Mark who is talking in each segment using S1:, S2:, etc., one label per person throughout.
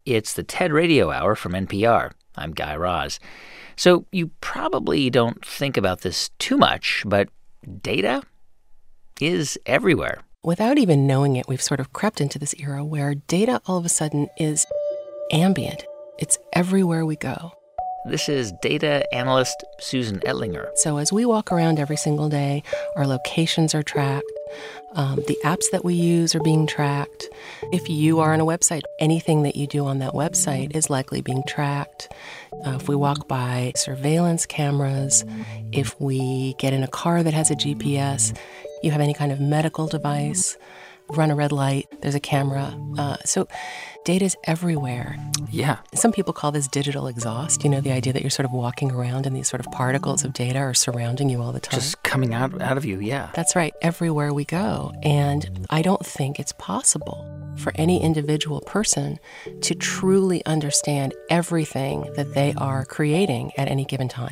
S1: It's the TED Radio Hour from NPR. I'm Guy Raz. So you probably don't think about this too much, but data is everywhere.
S2: Without even knowing it, we've sort of crept into this era where data all of a sudden is ambient. It's everywhere we go.
S1: This is data analyst Susan Ettlinger.
S2: So as we walk around every single day, our locations are tracked. The apps that we use are being tracked. If you are on a website, anything that you do on that website is likely being tracked. If we walk by surveillance cameras, if we get in a car that has a GPS, you have any kind of medical device, run a red light, there's a camera. So data is everywhere.
S1: Yeah.
S2: Some people call this digital exhaust, the idea that you're sort of walking around and these sort of particles of data are surrounding you all the time.
S1: Just coming out of you, yeah.
S2: That's right, everywhere we go. And I don't think it's possible for any individual person to truly understand everything that they are creating at any given time.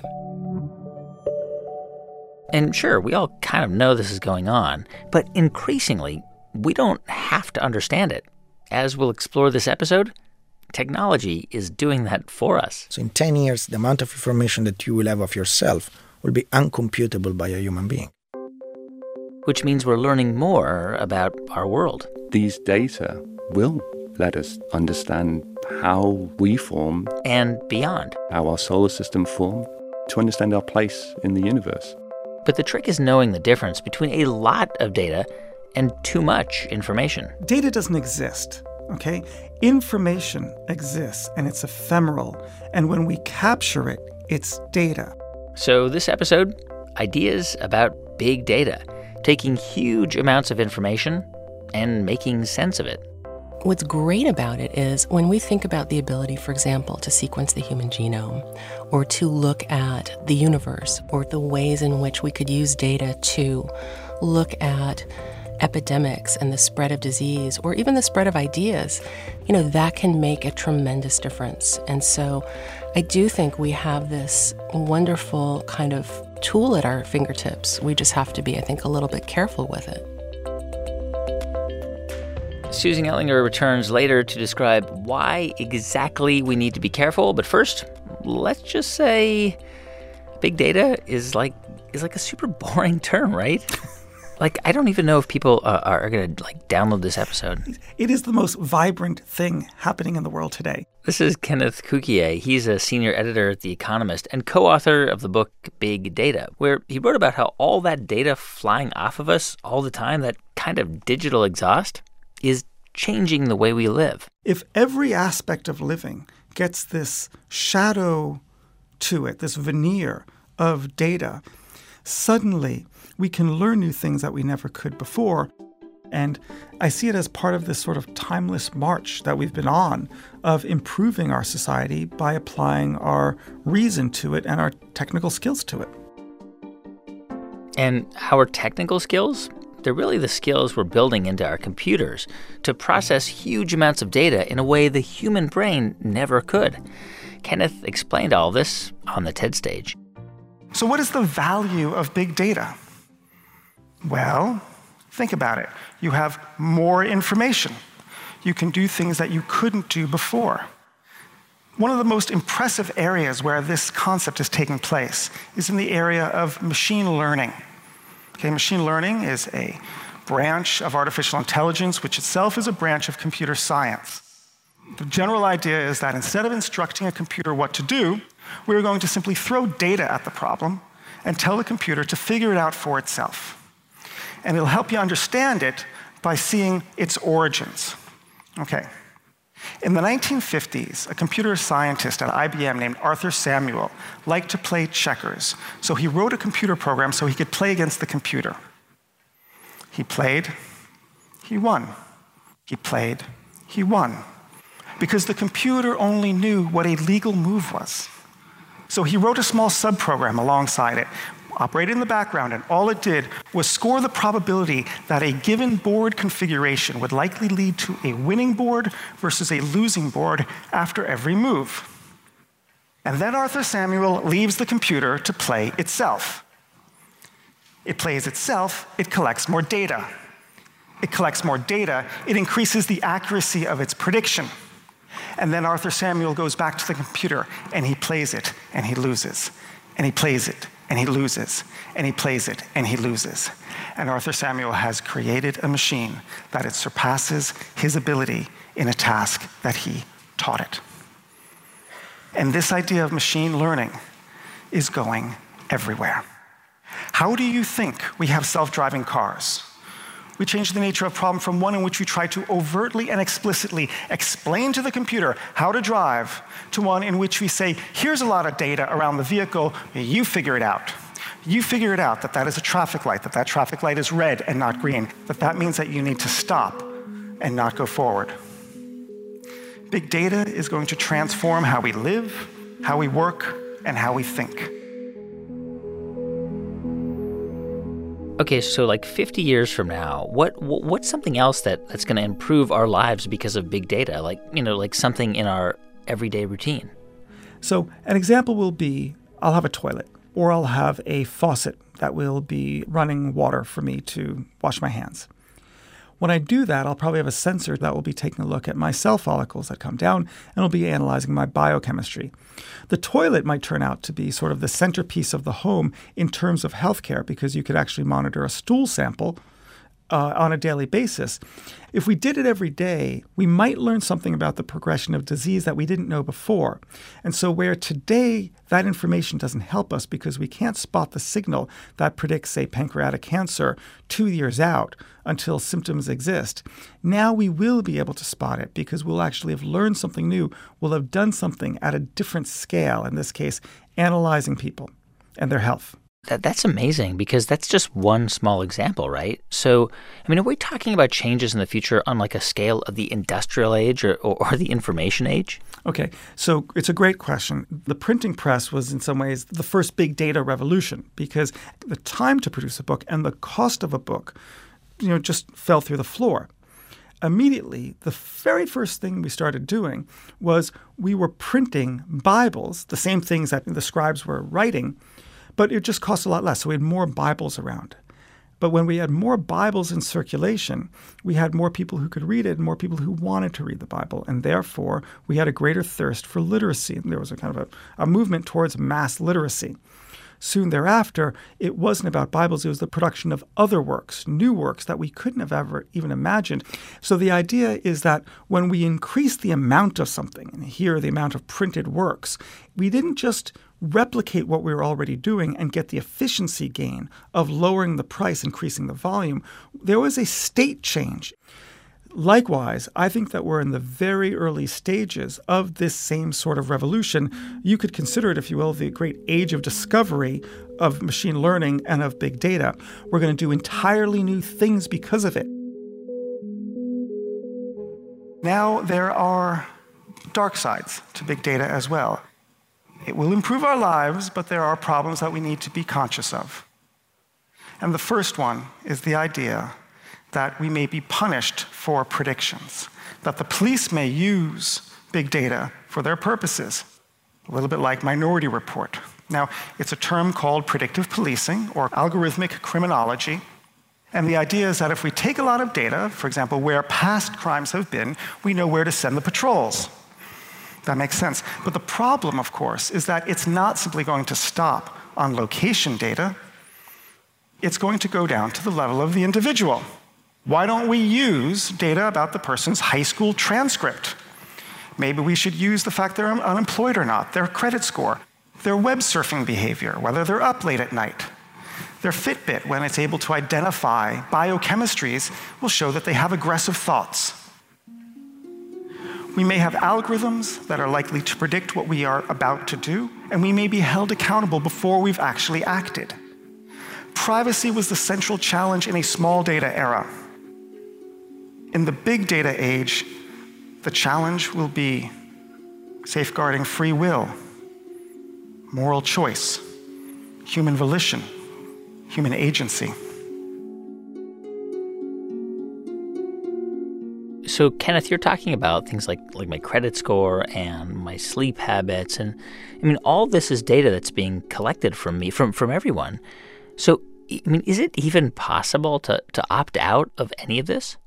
S1: And sure, we all kind of know this is going on, but increasingly, we don't have to understand it. As we'll explore this episode, technology is doing that for us.
S3: So in 10 years, the amount of information that you will have of yourself will be uncomputable by a human being.
S1: Which means we're learning more about our world.
S4: These data will let us understand how we form.
S1: And beyond.
S4: How our solar system formed, to understand our place in the universe.
S1: But the trick is knowing the difference between a lot of data and too much information.
S5: Data doesn't exist, okay? Information exists, and it's ephemeral. And when we capture it, it's data.
S1: So this episode, ideas about big data, taking huge amounts of information and making sense of it.
S2: What's great about it is when we think about the ability, for example, to sequence the human genome or to look at the universe or the ways in which we could use data to look at epidemics and the spread of disease or even the spread of ideas, that can make a tremendous difference. And so I do think we have this wonderful kind of tool at our fingertips. We just have to be, I think, a little bit careful with it.
S1: Susan Ettlinger returns later to describe why exactly we need to be careful. But first, let's just say big data is like a super boring term, right? I don't even know if people are going to download this episode.
S5: It is the most vibrant thing happening in the world today.
S1: This is Kenneth Cukier. He's a senior editor at The Economist and co-author of the book Big Data, where he wrote about how all that data flying off of us all the time, that kind of digital exhaust, is changing the way we live.
S5: If every aspect of living gets this shadow to it, this veneer of data, suddenly we can learn new things that we never could before. And I see it as part of this sort of timeless march that we've been on of improving our society by applying our reason to it and our technical skills to it.
S1: And our technical skills? They're really the skills we're building into our computers to process huge amounts of data in a way the human brain never could. Kenneth explained all this on the TED stage.
S5: So what is the value of big data? Well, think about it. You have more information. You can do things that you couldn't do before. One of the most impressive areas where this concept is taking place is in the area of machine learning. Okay, machine learning is a branch of artificial intelligence, which itself is a branch of computer science. The general idea is that instead of instructing a computer what to do, we're going to simply throw data at the problem and tell the computer to figure it out for itself. And it'll help you understand it by seeing its origins. Okay. In the 1950s, a computer scientist at IBM named Arthur Samuel liked to play checkers. So he wrote a computer program so he could play against the computer. He played, he won. He played, he won. Because the computer only knew what a legal move was. So he wrote a small subprogram alongside it, operated in the background, and all it did was score the probability that a given board configuration would likely lead to a winning board versus a losing board after every move. And then Arthur Samuel leaves the computer to play itself. It plays itself, it collects more data. It collects more data, it increases the accuracy of its prediction. And then Arthur Samuel goes back to the computer, and he plays it, and he loses. And he plays it, and he loses. And he plays it, and he loses. And Arthur Samuel has created a machine that it surpasses his ability in a task that he taught it. And this idea of machine learning is going everywhere. How do you think we have self-driving cars? We change the nature of a problem from one in which we try to overtly and explicitly explain to the computer how to drive to one in which we say, here's a lot of data around the vehicle, you figure it out. You figure it out that that is a traffic light, that that traffic light is red and not green, that that means that you need to stop and not go forward. Big data is going to transform how we live, how we work, and how we think.
S1: Okay, so like 50 years from now, what's something else that's going to improve our lives because of big data? Like, like something in our everyday routine.
S6: So an example will be, I'll have a toilet, or I'll have a faucet that will be running water for me to wash my hands. When I do that, I'll probably have a sensor that will be taking a look at my cell follicles that come down, and it'll be analyzing my biochemistry. The toilet might turn out to be sort of the centerpiece of the home in terms of healthcare, because you could actually monitor a stool sample on a daily basis. If we did it every day, we might learn something about the progression of disease that we didn't know before. And so where today that information doesn't help us because we can't spot the signal that predicts, say, pancreatic cancer 2 years out until symptoms exist, now we will be able to spot it because we'll actually have learned something new. We'll have done something at a different scale, in this case, analyzing people and their health.
S1: That's amazing because that's just one small example, right? So, are we talking about changes in the future on like a scale of the industrial age or the information age?
S6: Okay, so it's a great question. The printing press was in some ways the first big data revolution because the time to produce a book and the cost of a book, just fell through the floor. Immediately, the very first thing we started doing was we were printing Bibles, the same things that the scribes were writing, but it just cost a lot less. So we had more Bibles around. But when we had more Bibles in circulation, we had more people who could read it and more people who wanted to read the Bible. And therefore, we had a greater thirst for literacy. And there was a kind of a movement towards mass literacy. Soon thereafter, it wasn't about Bibles. It was the production of other works, new works that we couldn't have ever even imagined. So the idea is that when we increase the amount of something, and here the amount of printed works, we didn't just replicate what we were already doing and get the efficiency gain of lowering the price, increasing the volume. There was a state change. Likewise, I think that we're in the very early stages of this same sort of revolution. You could consider it, if you will, the great age of discovery of machine learning and of big data. We're going to do entirely new things because of it.
S5: Now there are dark sides to big data as well. It will improve our lives, but there are problems that we need to be conscious of. And the first one is the idea that we may be punished for predictions, that the police may use big data for their purposes, a little bit like Minority Report. Now, it's a term called predictive policing or algorithmic criminology. And the idea is that if we take a lot of data, for example, where past crimes have been, we know where to send the patrols. That makes sense. But the problem, of course, is that it's not simply going to stop on location data. It's going to go down to the level of the individual. Why don't we use data about the person's high school transcript? Maybe we should use the fact they're unemployed or not, their credit score, their web surfing behavior, whether they're up late at night. Their Fitbit, when it's able to identify biochemistries, will show that they have aggressive thoughts. We may have algorithms that are likely to predict what we are about to do, and we may be held accountable before we've actually acted. Privacy was the central challenge in a small data era. In the big data age, the challenge will be safeguarding free will, moral choice, human volition, human agency.
S1: So, Kenneth, you're talking about things like my credit score and my sleep habits. And, all this is data that's being collected from me, from everyone. So, is it even possible to opt out of any of this?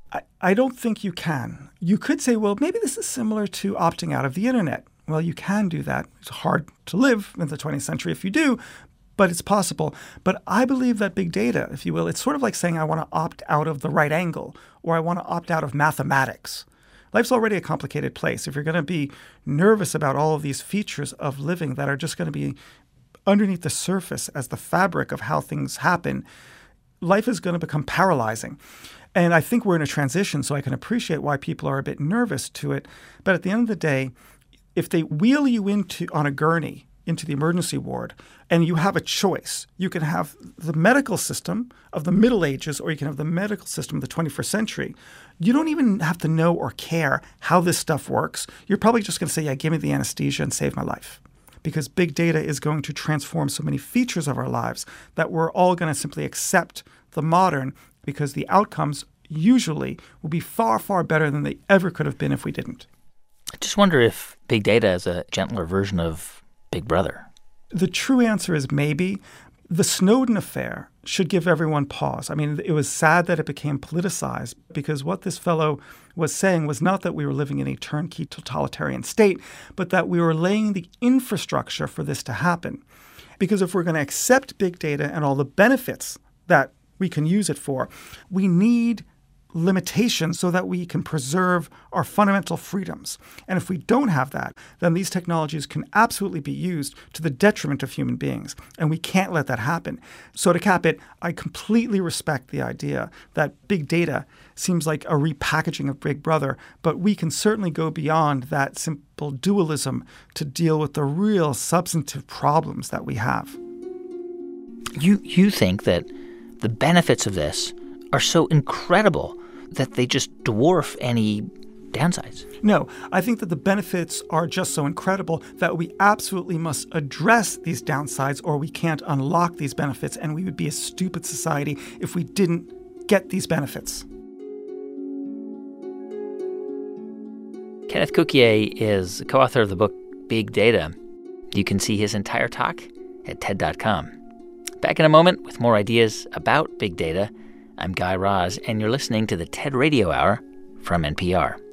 S6: I don't think you can. You could say, well, maybe this is similar to opting out of the internet. Well, you can do that. It's hard to live in the 20th century if you do, but it's possible. But I believe that big data, if you will, it's sort of like saying I want to opt out of the right angle or I want to opt out of mathematics. Life's already a complicated place. If you're going to be nervous about all of these features of living that are just going to be underneath the surface as the fabric of how things happen, life is going to become paralyzing. And I think we're in a transition, so I can appreciate why people are a bit nervous to it. But at the end of the day, if they wheel you on a gurney into the emergency ward and you have a choice, you can have the medical system of the Middle Ages or you can have the medical system of the 21st century. You don't even have to know or care how this stuff works. You're probably just going to say, yeah, give me the anesthesia and save my life. Because big data is going to transform so many features of our lives that we're all going to simply accept the modern, because the outcomes usually will be far, far better than they ever could have been if we didn't.
S1: I just wonder if big data is a gentler version of Big Brother.
S6: The true answer is maybe. The Snowden affair should give everyone pause. I mean, it was sad that it became politicized because what this fellow was saying was not that we were living in a turnkey totalitarian state, but that we were laying the infrastructure for this to happen. Because if we're going to accept big data and all the benefits that we can use it for, we need limitations so that we can preserve our fundamental freedoms. And if we don't have that, then these technologies can absolutely be used to the detriment of human beings. And we can't let that happen. So to cap it, I completely respect the idea that big data seems like a repackaging of Big Brother, but we can certainly go beyond that simple dualism to deal with the real substantive problems that we have.
S1: You think that the benefits of this are so incredible that they just dwarf any downsides?
S6: No, I think that the benefits are just so incredible that we absolutely must address these downsides or we can't unlock these benefits, and we would be a stupid society if we didn't get these benefits.
S1: Kenneth Cukier is co-author of the book Big Data. You can see his entire talk at TED.com. Back in a moment with more ideas about big data. I'm Guy Raz, and you're listening to the TED Radio Hour from NPR.